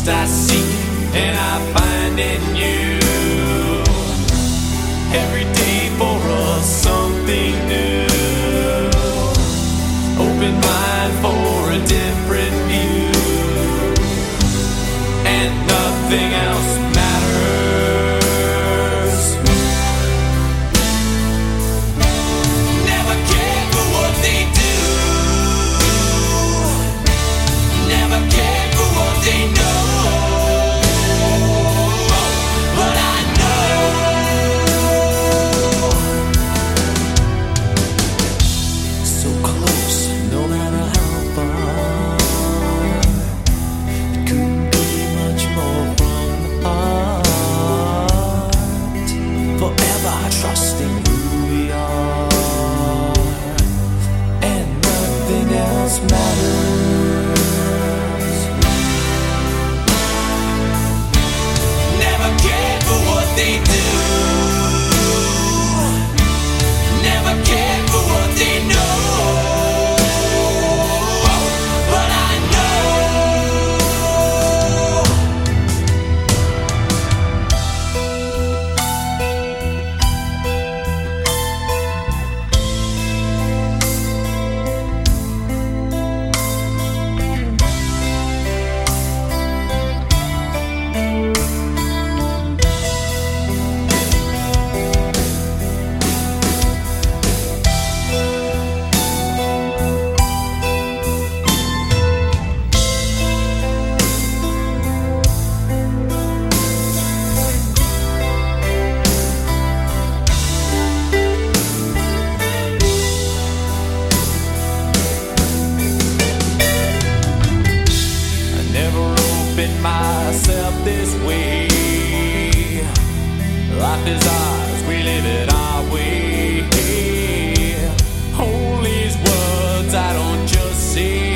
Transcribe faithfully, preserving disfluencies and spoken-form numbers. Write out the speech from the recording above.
I seek and I find in you. Every day for us something new. Open mind for a different view. And nothing else matters. Never care for what they do. Never care for what they know. But I know so close, no matter how far. It couldn't be much more from the heart. Forever trusting who we are, and nothing else matters. Never cared for what they do. Never cared for what they know. But I know I never opened myself this way. Life is ours, we live it our way. Hold these words I don't just say.